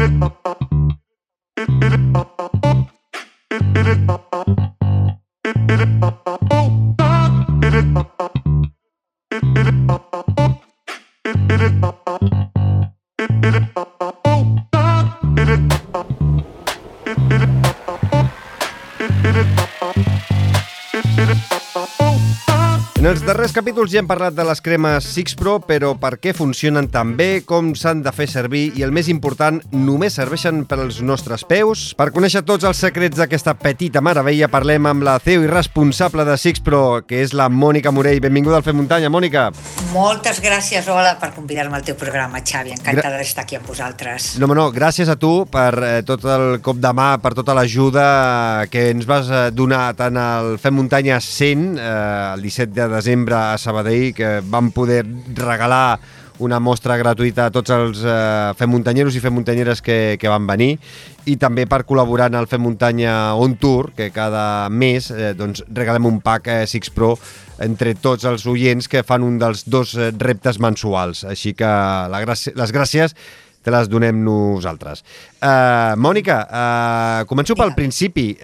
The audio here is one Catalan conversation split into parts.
En els darrers capítols ja hem parlat de les cremes Six Pro, però per què funcionen tan bé, com s'han de fer servir i, el més important, només serveixen per als nostres peus? Per conèixer tots els secrets d'aquesta petita meravella, parlem amb la CEO i responsable de Six Pro, que és la Mònica Morell. Benvinguda al Fem Muntanya, Mònica. Moltes gràcies, Ola, per convidar-me al teu programa, Xavi. Encantada d'estar aquí amb vosaltres. No, gràcies a tu per tot el cop de mà, per tota l'ajuda que ens vas donar tant al Fem Muntanya 100, el 17 de desembre a Sabadell, que vam poder regalar una mostra gratuïta a tots els Fem Muntanyeros i Fem Muntanyeres que van venir, i també per col·laborar en el Fem Muntanya On Tour, que cada mes regalem un pack Six Pro entre tots els oients que fan un dels 2 reptes mensuals. Així que les gràcies te les donem nosaltres. Mònica, començo pel principi.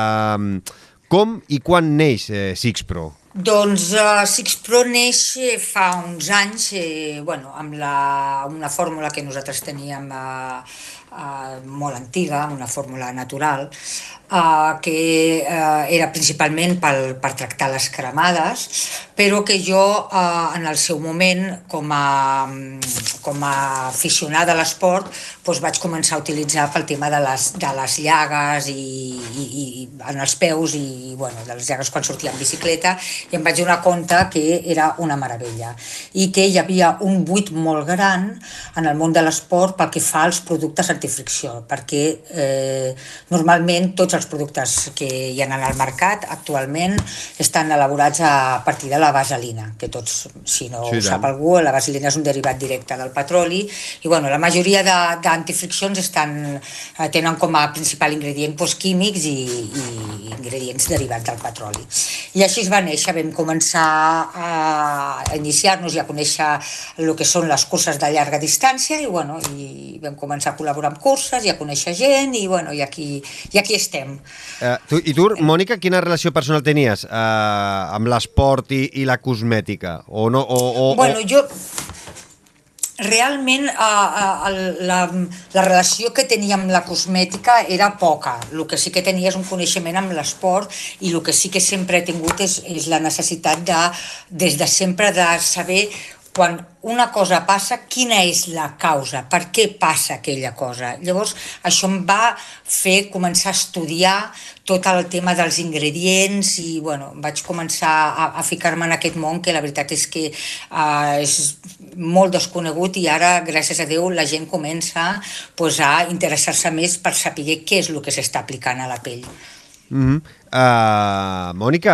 Com i quan neix Six Pro? Doncs Six Pro neix fa uns anys, amb una fórmula que nosaltres teníem molt antiga, una fórmula natural, que era principalment per tractar les cremades, però que jo en el seu moment, com a aficionada a l'esport, vaig començar a utilitzar pel tema de les llagues i en els peus i de les llagues quan sortia en bicicleta, i em vaig donar compte que era una meravella i que hi havia un buit molt gran en el món de l'esport pel que fa als productes antifricció, perquè normalment tots els productes que hi ha al mercat actualment estan elaborats a partir de la vaselina, que tots, si no ho sap algú, la vaselina és un derivat directe del petroli, i la majoria d'antifriccions tenen com a principal ingredient químics i ingredients derivats del petroli. I així es va néixer, vam començar a iniciar-nos i a conèixer el que són les curses de llarga distància i vam començar a col·laborar amb curses i a conèixer gent i aquí estem. I tu, Mònica, quina relació personal tenies amb l'esport i la cosmètica? Jo... Realment la relació que tenia amb la cosmètica era poca. El que sí que tenia és un coneixement amb l'esport i el que sí que sempre he tingut és la necessitat des de sempre de saber quan una cosa passa, quina és la causa, per què passa aquella cosa. Llavors, això em va fer començar a estudiar tot el tema dels ingredients i vaig començar a ficar-me en aquest món que la veritat és que és molt desconegut i ara, gràcies a Déu, la gent comença a interessar-se més per saber què és el que s'està aplicant a la pell. Mònica,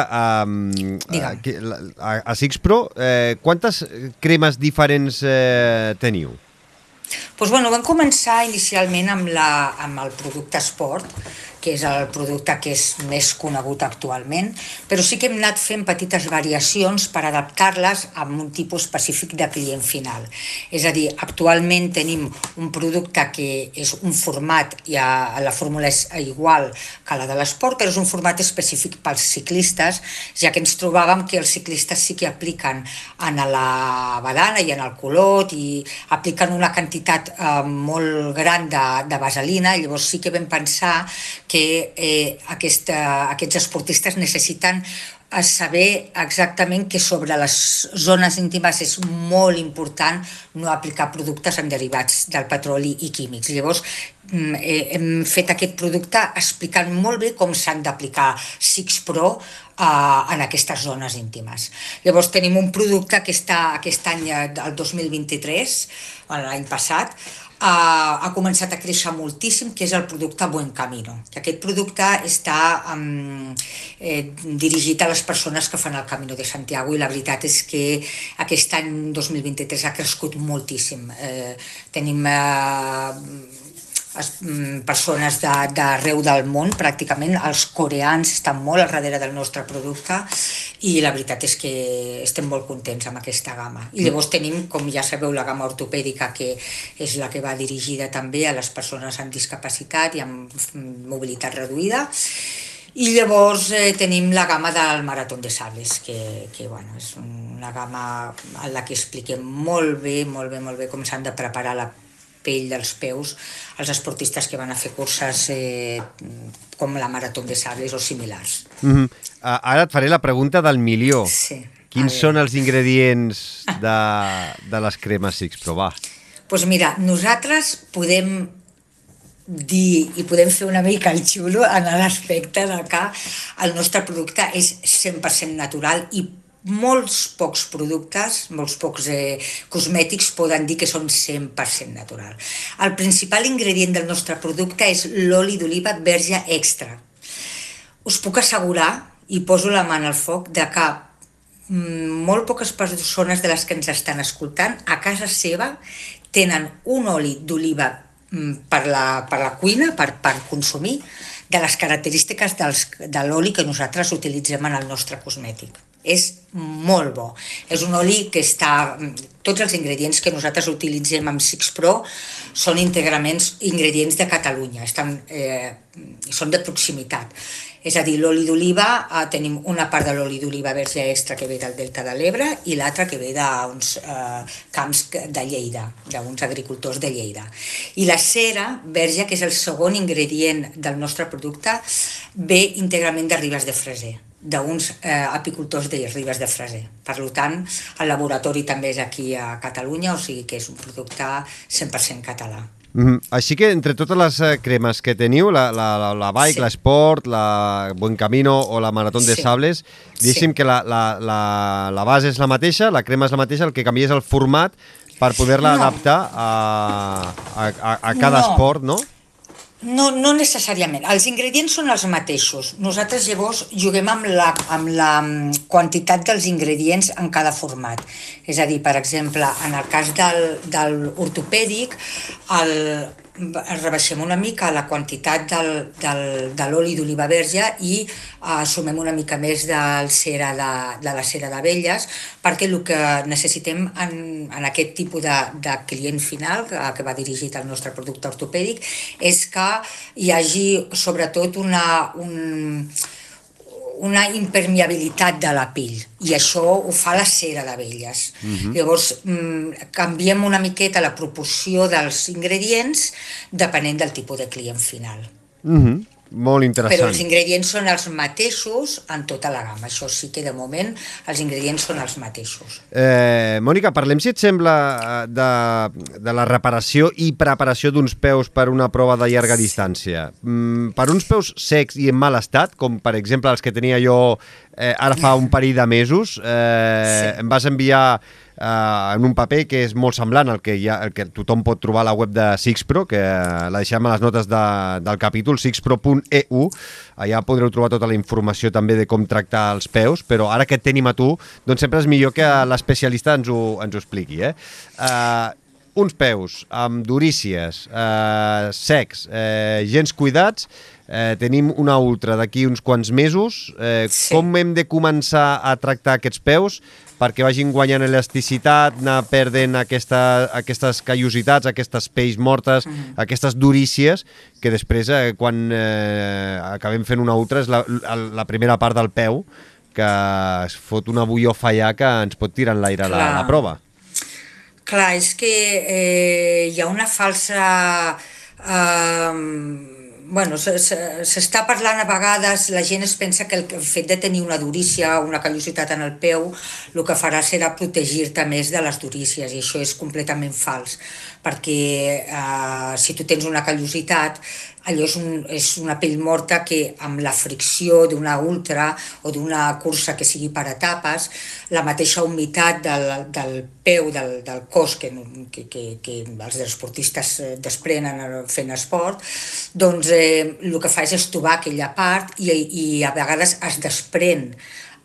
a Six Pro, quantes cremes diferents teniu? Vam començar inicialment amb el producte esport, que és el producte que és més conegut actualment, però sí que hem anat fent petites variacions per adaptar-les a un tipus específic de client final. És a dir, actualment tenim un producte que és un format, la fórmula és igual que la de l'esport, però és un format específic pels ciclistes, ja que ens trobàvem que els ciclistes sí que apliquen en la badana i en el culot i apliquen una quantitat molt gran de vaselina, llavors sí que vam pensar que aquests esportistes necessiten saber exactament que sobre les zones íntimes és molt important no aplicar productes en derivats del petroli i químics. Llavors hem fet aquest producte explicant molt bé com s'han d'aplicar Six Pro en aquestes zones íntimes. Llavors tenim un producte que està aquest any, el 2023, l'any passat, ha començat a créixer moltíssim, que és el producte Buen Camino. Aquest producte està dirigit a les persones que fan el Camino de Santiago i la veritat és que aquest any 2023 ha crescut moltíssim. Tenim persones d'arreu del món, pràcticament els coreans estan molt al darrere del nostre producte i la veritat és que estem molt contents amb aquesta gamma. I llavors tenim, com ja sabeu, la gamma ortopèdica, que és la que va dirigida també a les persones amb discapacitat i amb mobilitat reduïda. I llavors tenim la gamma del Maratón de Sables, que bueno, és una gamma en la que expliquem molt bé com s'han de preparar la pell dels peus els esportistes que van a fer curses com la Marató de Sables o similars. Ara et faré la pregunta del milió. Sí. Quins són els ingredients de les cremes Six Pro? Va. Doncs mira, nosaltres podem dir i podem fer una mica el xulo en l'aspecte de que el nostre producte és 100% natural i molts pocs productes, molts pocs cosmètics poden dir que són 100% natural. El principal ingredient del nostre producte és l'oli d'oliva verge extra. Us puc assegurar, i poso la mà al foc, de que molt poques persones de les que ens estan escoltant a casa seva tenen un oli d'oliva per la cuina, per consumir, de les característiques de l'oli que nosaltres utilitzem en el nostre cosmètic. És molt bo. És un oli que està... Tots els ingredients que nosaltres utilitzem amb Six Pro són íntegrament ingredients de Catalunya, són de proximitat. És a dir, l'oli d'oliva, tenim una part de l'oli d'oliva verge extra que ve del Delta de l'Ebre i l'altra que ve d'uns camps de Lleida, d'uns agricultors de Lleida. I la cera verge, que és el segon ingredient del nostre producte, ve íntegrament de Ribes de Freser, d'uns apicultors de Ribes de Freser. Per tant, el laboratori també és aquí a Catalunya, o sigui que és un producte 100% català. Així que entre totes les cremes que teniu, la Bike, l'Esport, la Buen Camino o la Maratón de Sables, diguéssim que la base és la mateixa, la crema és la mateixa, el que canvia és el format per poder-la adaptar a cada esport, no? No necessàriament. Els ingredients són els mateixos. Nosaltres llavors juguem amb la quantitat dels ingredients en cada format. És a dir, per exemple, en el cas de l'ortopèdic, rebaixem una mica la quantitat de l'oli d'oliva verge i sumem una mica més de la cera d'abelles, perquè el que necessitem en aquest tipus de client final que va dirigit al nostre producte ortopèdic és que hi hagi sobretot una impermeabilitat de la pell, i això ho fa la cera d'abelles. Llavors canviem una miqueta la proporció dels ingredients depenent del tipus de client final. Molt interessant. Però els ingredients són els mateixos en tota la gamma. Això sí que de moment els ingredients són els mateixos. Mònica, parlem, si et sembla, de la reparació i preparació d'uns peus per una prova de llarga distància. Per uns peus secs i en mal estat, com per exemple els que tenia jo ara fa un parell de mesos, em vas enviar en un paper que és molt semblant al que tothom pot trobar a la web de Six Pro, que la deixem a les notes del capítol, sixpro.eu. Allà podreu trobar tota la informació també de com tractar els peus, però ara que et tenim a tu, doncs sempre és millor que l'especialista ens ho expliqui. Uns peus amb durícies, secs, gens cuidats, tenim una ultra d'aquí uns quants mesos. Com hem de començar a tractar aquests peus perquè vagin guanyant elasticitat, anar perdent aquestes callositats, aquestes pells mortes, aquestes durícies, que després, quan acabem fent una ultra, és la primera part del peu, que es fot una bulliofa allà que ens pot tirar en l'aire la prova. Clar, és que hi ha una falsa... Bueno, s'està parlant a vegades, la gent es pensa que el fet de tenir una durícia o una callositat en el peu el que farà serà protegir-te més de les durícies, i això és completament fals, perquè si tu tens una callositat, allò és una pell morta que amb la fricció d'una ultra o d'una cursa que sigui per etapes, la mateixa humitat del peu, del cos que els esportistes desprenen fent esport, doncs el que fa és estovar aquella part i a vegades es desprèn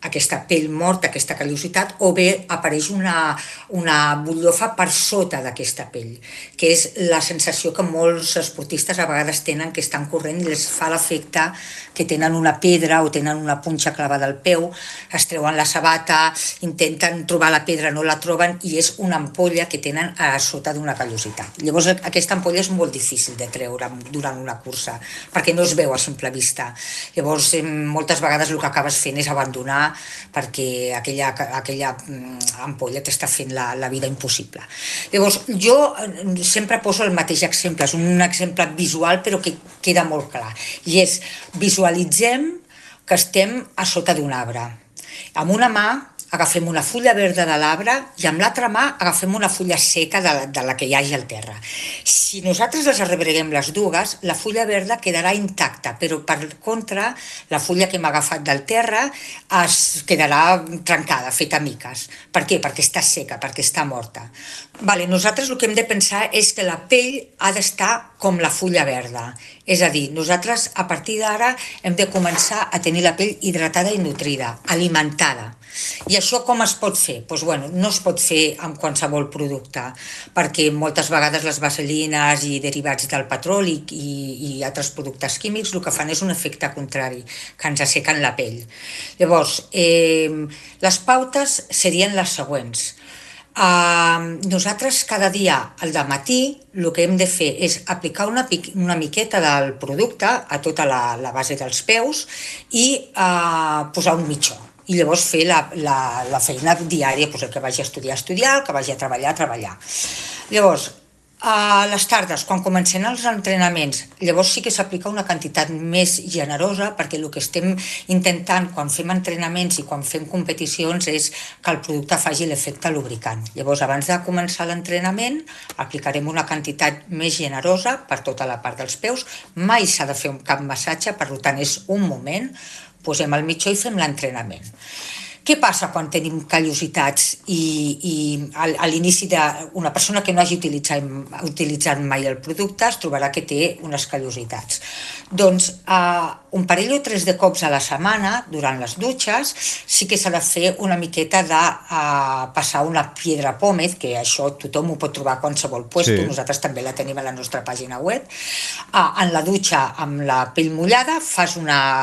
aquesta pell morta, aquesta callositat, o bé apareix una butllofa per sota d'aquesta pell, que és la sensació que molts esportistes a vegades tenen, que estan corrent i els fa l'efecte que tenen una pedra o tenen una punxa clavada al peu, es treuen la sabata, intenten trobar la pedra, no la troben, i és una ampolla que tenen a sota d'una callositat. Llavors aquesta ampolla és molt difícil de treure durant una cursa, perquè no es veu a simple vista. Llavors moltes vegades el que acabes fent és abandonar perquè aquella ampolla t'està fent la vida impossible. Llavors, jo sempre poso el mateix exemple, és un exemple visual però que queda molt clar, i és: visualitzem que estem a sota d'un arbre. Amb una mà agafem una fulla verda de l'arbre i amb l'altra mà agafem una fulla seca de la que hi hagi al terra. Si nosaltres les arrebreguem les dues, la fulla verda quedarà intacta, però per contra, la fulla que hem agafat del terra es quedarà trencada, feta miques. Per què? Perquè està seca, perquè està morta. Nosaltres el que hem de pensar és que la pell ha d'estar com la fulla verda. És a dir, nosaltres a partir d'ara hem de començar a tenir la pell hidratada i nutrida, alimentada. I això com es pot fer? No es pot fer amb qualsevol producte, perquè moltes vegades les vaselines i derivats del petroli i altres productes químics el que fan és un efecte contrari, que ens assequen la pell. Llavors, les pautes serien les següents. Nosaltres cada dia al dematí el que hem de fer és aplicar una miqueta del producte a tota la base dels peus i posar un mitjó. I llavors fer la feina diària, el que vagi a estudiar, el que vagi a treballar. Llavors, a les tardes, quan comencen els entrenaments, llavors sí que s'aplica una quantitat més generosa, perquè el que estem intentant quan fem entrenaments i quan fem competicions és que el producte faci l'efecte lubricant. Llavors, abans de començar l'entrenament, aplicarem una quantitat més generosa per tota la part dels peus. Mai s'ha de fer cap massatge, per tant és un moment, posem el mitjó i fem l'entrenament. Què passa quan tenim callositats i a l'inici d'una persona que no hagi utilitzat mai el producte es trobarà que té unes callositats? Doncs un parell o tres de cops a la setmana, durant les dutxes, sí que s'ha de fer una miqueta de passar una piedra pòmez, que això tothom ho pot trobar a qualsevol lloc, nosaltres també la tenim a la nostra pàgina web. En la dutxa, amb la pell mullada, fas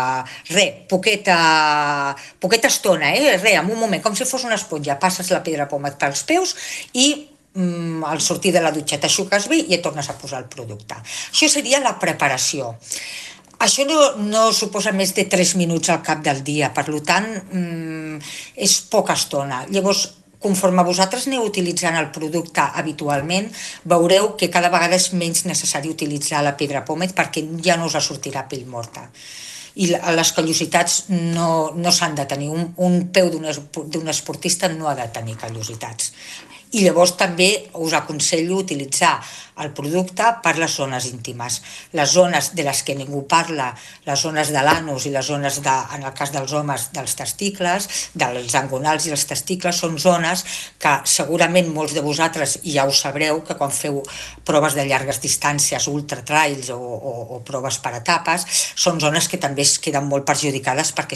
poqueta estona, en un moment, com si fos una esponja, passes la piedra pòmez pels peus i al sortir de la dutxa t'aixuques bé i et tornes a posar el producte. Això seria la preparació. Això no suposa més de 3 minuts al cap del dia, per tant, és poca estona. Llavors, conforme vosaltres aneu utilitzant el producte habitualment, veureu que cada vegada és menys necessari utilitzar la pedra pòmez perquè ja no us sortirà pell morta. I les callositats no s'han de tenir. Un peu d'un esportista no ha de tenir callositats. I llavors també us aconsello utilitzar el producte per les zones íntimes. Les zones de les que ningú parla, les zones de l'anus i les zones, en el cas dels homes, dels testicles, dels angonals i els testicles, són zones que segurament molts de vosaltres ja ho sabreu, que quan feu proves de llargues distàncies, ultratrails o proves per etapes, són zones que també es queden molt perjudicades perquè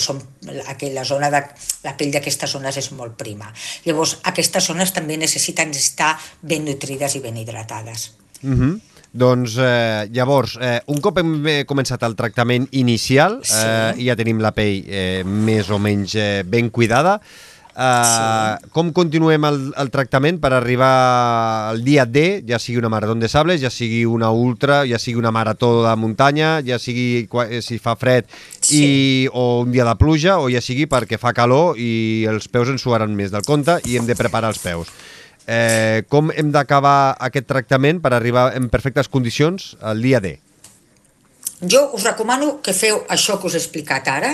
la pell d'aquestes zones és molt prima. Llavors, aquestes zones també necessiten estar ben nutrides i ben hidratades. Doncs llavors, un cop hem començat el tractament inicial i ja tenim la pell més o menys ben cuidada, com continuem el tractament per arribar al dia D, ja sigui una marató de sables, ja sigui una ultra, ja sigui una marató de muntanya, ja sigui si fa fred o un dia de pluja, o ja sigui perquè fa calor i els peus ens suaran més del compte i hem de preparar els peus. Com hem d'acabar aquest tractament per arribar en perfectes condicions al dia D? Jo us recomano que feu això que us he explicat ara.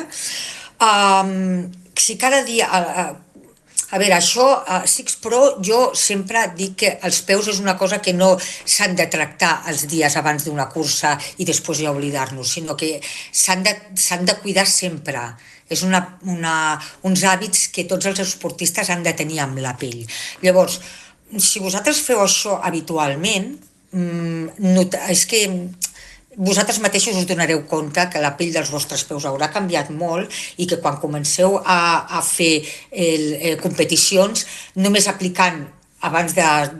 Si cada dia... A veure, això, Six Pro, jo sempre dic que els peus és una cosa que no s'han de tractar els dies abans d'una cursa i després ja oblidar-nos, sinó que s'han de cuidar sempre. És uns hàbits que tots els esportistes han de tenir amb la pell. Llavors, si vosaltres feu això habitualment, és que vosaltres mateixos us donareu compte que la pell dels vostres peus haurà canviat molt i que quan comenceu a fer competicions, només aplicant abans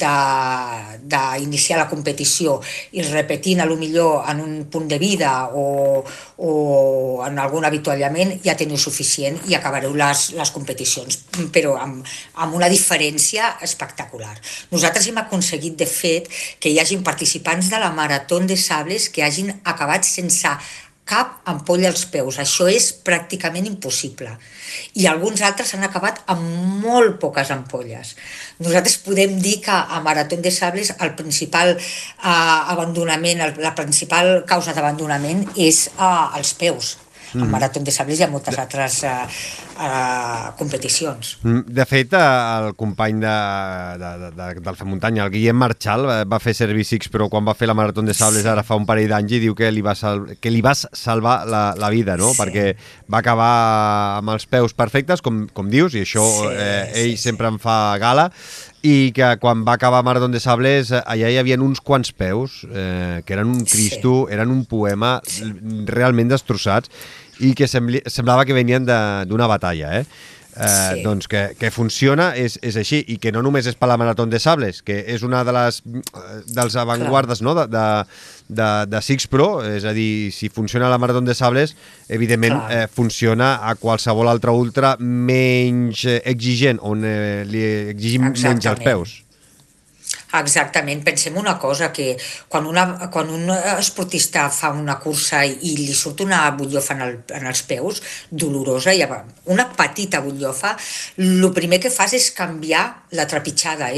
d'iniciar la competició i repetint a lo millor en un punt de vida o en algun avituallament ja teniu suficient i acabareu les competicions, però amb una diferència espectacular. Nosaltres hem aconseguit de fet que hi hagin participants de la Marató de Sables que hagin acabat sense cap ampolla als peus. Això és pràcticament impossible. I alguns altres han acabat amb molt poques ampolles. Nosaltres podem dir que a Marató de Sables el principal abandonament, la principal causa d'abandonament és els peus. A Marató de Sables hi ha moltes altres competicions. De fet, el company del Fem Muntanya, el Guillem Marchal, va fer servir Six Pro quan va fer la Marató de Sables ara fa un parell d'anys i diu que li vas salvar la vida, no? Sí. Perquè va acabar amb els peus perfectes, com dius, i això ell sempre en fa gala, i que quan va acabar Marató de Sables allà hi havia uns quants peus que eren un Cristo, eren un poema realment destrossats i que semblava que venien d'una batalla, doncs que funciona és així, i que no només és per la Marató de Sables, que és una dels avantguardes, no? de Six Pro, és a dir, si funciona la Marató de Sables, evidentment funciona a qualsevol altra ultra menys exigent, on li exigim menys els peus. Exactament, pensem una cosa, que quan un esportista fa una cursa i li surt una butllofa en els peus, dolorosa, una petita butllofa, el primer que fas és canviar la trepitjada.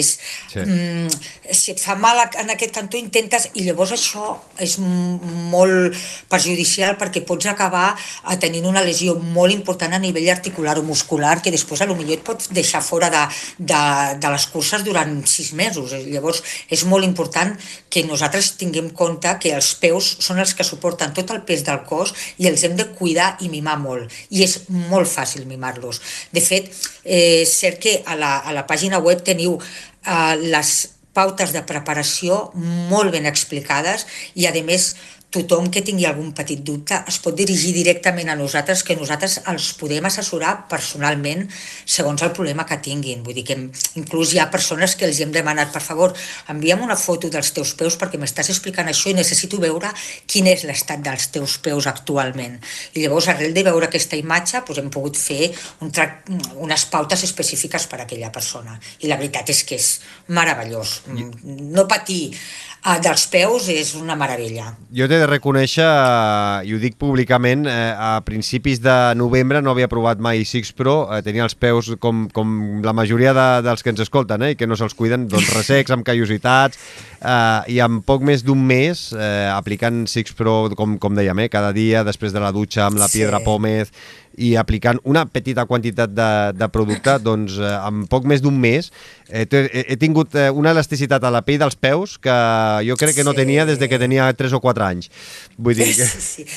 Si et fa mal en aquest cantó intentes, i llavors això és molt perjudicial perquè pots acabar tenint una lesió molt important a nivell articular o muscular que després potser et pot deixar fora de les curses durant 6 mesos. Llavors és molt important que nosaltres tinguem compte que els peus són els que suporten tot el pes del cos i els hem de cuidar i mimar molt, i és molt fàcil mimar-los. De fet, és cert que a la pàgina web teniu les pautes de preparació molt ben explicades i a més tothom que tingui algun petit dubte es pot dirigir directament a nosaltres, que nosaltres els podem assessorar personalment segons el problema que tinguin. Vull dir que inclús hi ha persones que els hem demanat, per favor, envia'm una foto dels teus peus perquè m'estàs explicant això i necessito veure quin és l'estat dels teus peus actualment. I llavors, arrel de veure aquesta imatge, hem pogut fer unes pautes específiques per a aquella persona. I la veritat és que és meravellós. No patir dels peus és una meravella. Jo t'he de reconèixer, i ho dic públicament, a principis de novembre no havia provat mai Six Pro, tenia els peus com la majoria dels que ens escolten, i que no se'ls cuiden, doncs ressecs, amb callositats, i en poc més d'un mes, aplicant Six Pro, com dèiem, cada dia, després de la dutxa amb la Piedra Pómez, i aplicant una petita quantitat de producte, doncs en poc més d'un mes he tingut una elasticitat a la pell dels peus que jo crec que no tenia des de que tenia 3 o 4 anys. Vull dir que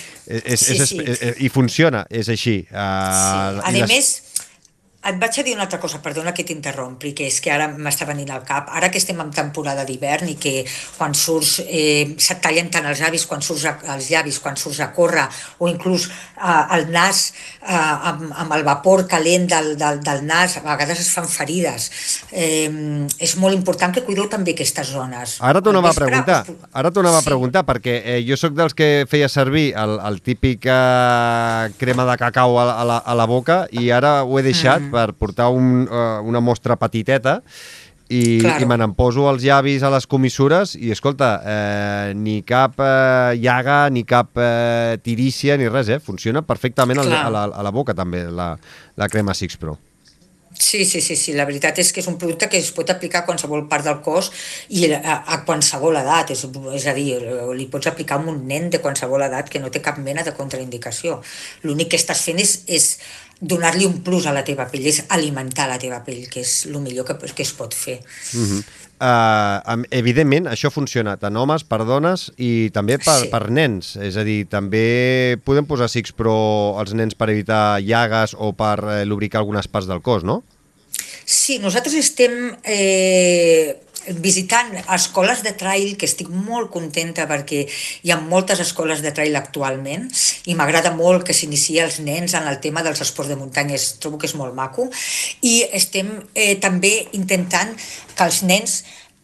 i funciona, és així. A més, et vaig a dir una altra cosa, perdona que t'interrompi, que és que ara m'està venint al cap, ara que estem en temporada d'hivern i que quan surts se't tallen tant els llavis quan surts a córrer, o inclús el nas amb el vapor calent del nas, a vegades es fan ferides. És molt important que cuideu també aquestes zones. Ara t'ho anava a preguntar, perquè jo sóc dels que feia servir el típic crema de cacau a la boca i ara ho he deixat per portar una mostra petiteta i me n'emposo els llavis a les comissures i, escolta, ni cap llaga, ni cap tirícia, ni res, funciona perfectament a la boca també, la crema Six Pro. Sí, la veritat és que és un producte que es pot aplicar a qualsevol part del cos i a qualsevol edat, és a dir, li pots aplicar a un nen de qualsevol edat que no té cap mena de contraindicació. L'únic que estàs fent és donar-li un plus a la teva pell, és alimentar la teva pell, que és el millor que es pot fer. Evidentment, això funciona tant homes, per dones i també per nens, és a dir, també podem posar Six Pro als nens per evitar llagues o per lubricar algunes parts del cos, no? Sí, nosaltres estem visitant escoles de trail, que estic molt contenta perquè hi ha moltes escoles de trail actualment i m'agrada molt que s'iniciï els nens en el tema dels esports de muntanya, trobo que és molt maco, i estem també intentant que els nens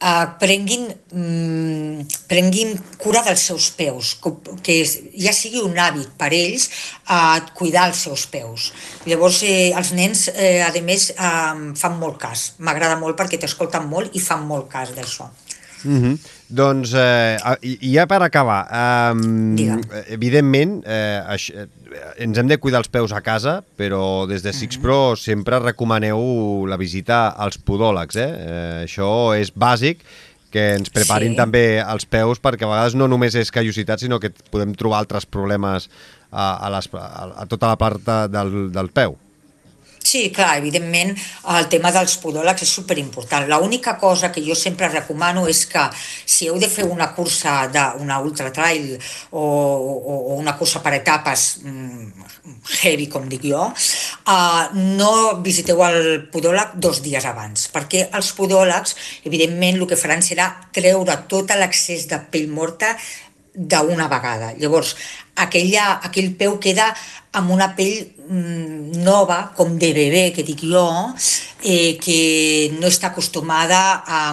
prenguin cura dels seus peus, que ja sigui un hàbit per ells cuidar els seus peus. Llavors els nens a més fan molt cas, m'agrada molt perquè t'escolten molt i fan molt cas d'això. Doncs, ja per acabar, evidentment, ens hem de cuidar els peus a casa, però des de SIXPRO sempre recomaneu la visita als podòlegs. Això és bàsic, que ens preparin també els peus, perquè a vegades no només és callositat, sinó que podem trobar altres problemes a tota la part del peu. Sí, clar, evidentment el tema dels podòlegs és superimportant. L'única cosa que jo sempre recomano és que si heu de fer una cursa d'una ultratrail o una cursa per etapes heavy, com dic jo, no visiteu el podòleg 2 dies abans, perquè els podòlegs, evidentment, el que faran serà treure tot l'excés de pell morta d'una vegada. Llavors, aquell peu queda amb una pell nova, com de bebè, que dic jo, que no està acostumada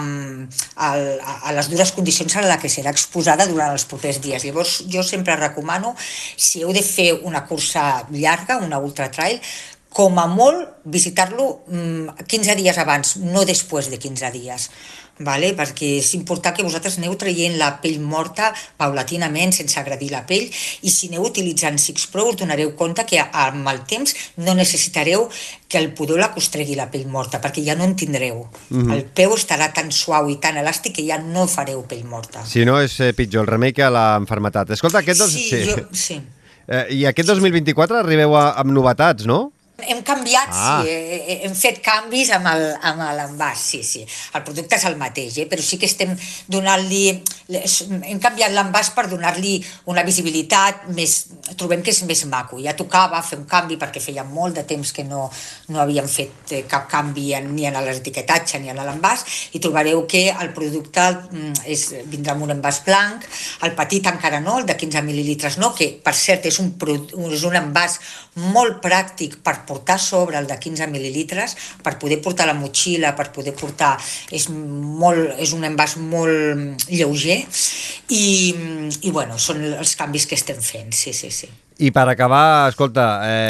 a les dures condicions a les que serà exposada durant els propers dies. Llavors, jo sempre recomano, si heu de fer una cursa llarga, una ultratrail, com a molt visitar-lo 15 dies abans, no després de 15 dies. Vale? Perquè és important que vosaltres aneu traient la pell morta paulatinament, sense agredir la pell, i si aneu utilitzant SIXPRO us donareu compte que amb el temps no necessitareu que el podòleg us tregui la pell morta, perquè ja no en tindreu. El peu estarà tan suau i tan elàstic que ja no fareu pell morta. Si no, és pitjor el remei que l'enfermetat. Escolta, Sí. I aquest 2024 arribeu amb novetats, no? Hem canviat, sí, hem fet canvis amb l'envàs, sí. El producte és el mateix, però sí que estem donant-li... Hem canviat l'envàs per donar-li una visibilitat més... Trobem que és més maco. Ja tocava fer un canvi perquè feia molt de temps que no havíem fet cap canvi ni en l'etiquetatge ni en l'envàs, i trobareu que el producte vindrà amb un envàs blanc, el petit encara no, el de 15 mil·lilitres no, que per cert és un envàs molt pràctic per portar sobre el de 15 mil·lilitres, per poder portar la motxilla, per poder portar... És un envàs molt lleuger i bueno, són els canvis que estem fent, sí. I per acabar, escolta,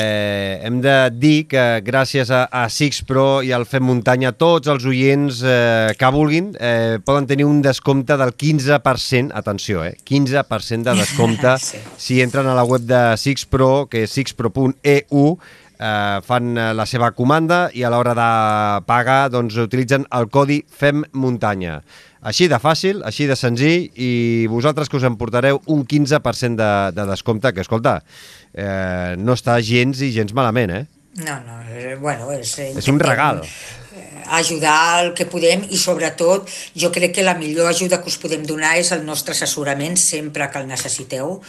hem de dir que gràcies a SIXPRO i al Fem Muntanya, tots els oients que vulguin poden tenir un descompte del 15%, atenció, 15% de descompte si entren a la web de SIXPRO, que és sixpro.eu, fan la seva comanda i a l'hora de pagar doncs utilitzen el codi FEMMUNTANYA. Així de fàcil, així de senzill, i vosaltres que us emportareu un 15% de descompte, que, escolta, no està gens i gens malament, No, bueno, és un regal. Ajudar el que podem, i sobretot jo crec que la millor ajuda que us podem donar és el nostre assessorament sempre que el necessiteu.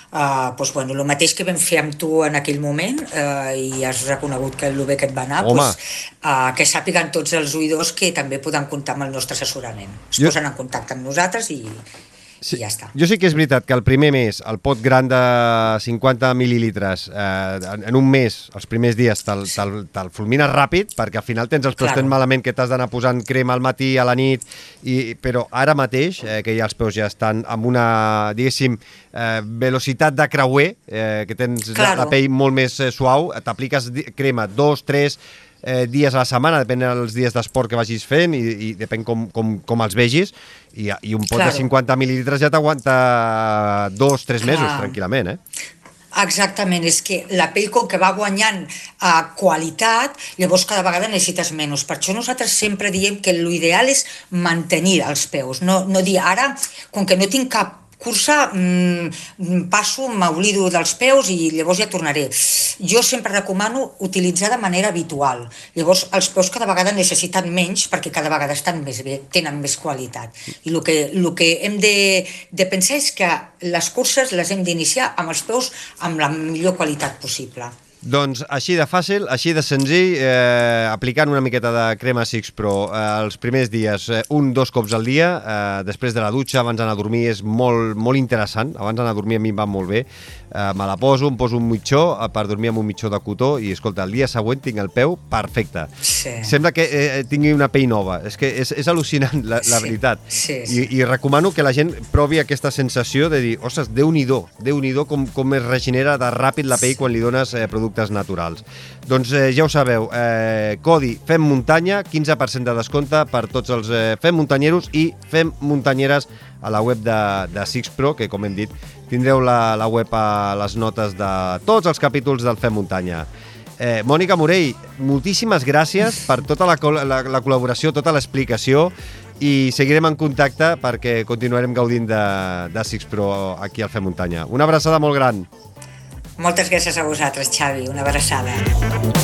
El mateix que vam fer amb tu en aquell moment, i has reconegut que el bé que et va anar, que sàpiguen tots els oïdors que també poden comptar amb el nostre assessorament. Es posen en contacte amb nosaltres i ja està. Jo sí que és veritat que el primer mes, el pot gran de 50 mil·lilitres, en un mes, els primers dies, te'l fulmines ràpid, perquè al final tens els peus tan malament que t'has d'anar posant crema al matí, a la nit, però ara mateix, que ja els peus ja estan amb una, diguéssim, velocitat de creuer, que tens la pell molt més suau, t'apliques crema 2, 3 dies a la setmana, depèn dels dies d'esport que vagis fent i depèn com els vegis, i un pot de 50 mil·lilitres ja t'aguanta 2-3 mesos tranquil·lament, Exactament, és que la pell com que va guanyant qualitat, llavors cada vegada necessites menys. Per això nosaltres sempre diem que l'ideal és mantenir els peus, no dir ara, com que no tinc cap cursa, passo, m'oblido dels peus i llavors ja tornaré. Jo sempre recomano utilitzar de manera habitual. Llavors els peus cada vegada necessiten menys perquè cada vegada estan més bé, tenen més qualitat. I el que hem de pensar és que les curses les hem d'iniciar amb els peus amb la millor qualitat possible. Doncs així de fàcil, així de senzill, aplicant una miqueta de crema Six Pro els primers dies, 1-2 cops al dia, després de la dutxa, abans d'anar a dormir, és molt, molt interessant. Abans d'anar a dormir a mi em va molt bé. Me la poso, em poso un mitjó per dormir amb un mitjó de cotó i, escolta, el dia següent tinc el peu perfecte. Sí. Sembla que tingui una pell nova. És que és al·lucinant, la veritat. Sí. I recomano que la gent provi aquesta sensació de dir, ostres, Déu-n'hi-do com es regenera de ràpid la pell quan li dones productes naturals. Doncs ja ho sabeu, codi Fem Muntanya, 15% de descompte per tots els Fem Muntanyeros i Fem Muntanyeres a la web de Six Pro, que com hem dit, tindreu la web a les notes de tots els capítols del Fem Muntanya. Mònica Morell, moltíssimes gràcies per tota la col·laboració, tota l'explicació, i seguirem en contacte perquè continuarem gaudint de Six Pro aquí al Fem Muntanya. Una abraçada molt gran. Moltes gràcies a vosaltres, Xavi. Una abraçada.